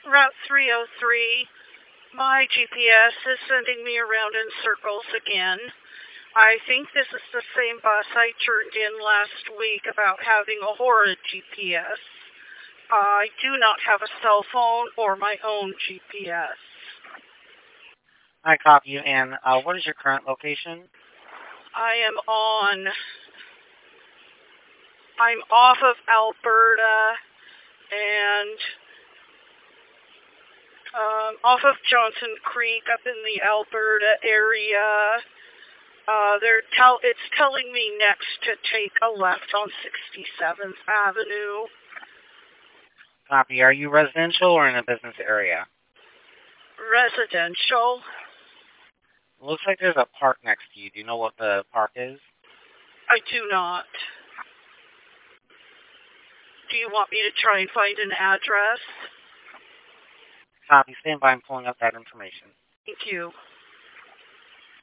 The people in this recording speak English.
Route 303. My GPS is sending me around in circles again. I think this is the same bus I turned in last week about having a horrid GPS. I do not have a cell phone or my own GPS. I copy you. And what is your current location? I'm off of Alberta and off of Johnson Creek up in the Alberta area. It's telling me next to take a left on 67th Avenue. Copy. Are you residential or in a business area? Residential. It looks like there's a park next to you. Do you know what the park is? I do not. Do you want me to try and find an address? Copy. Stand by. I'm pulling up that information. Thank you.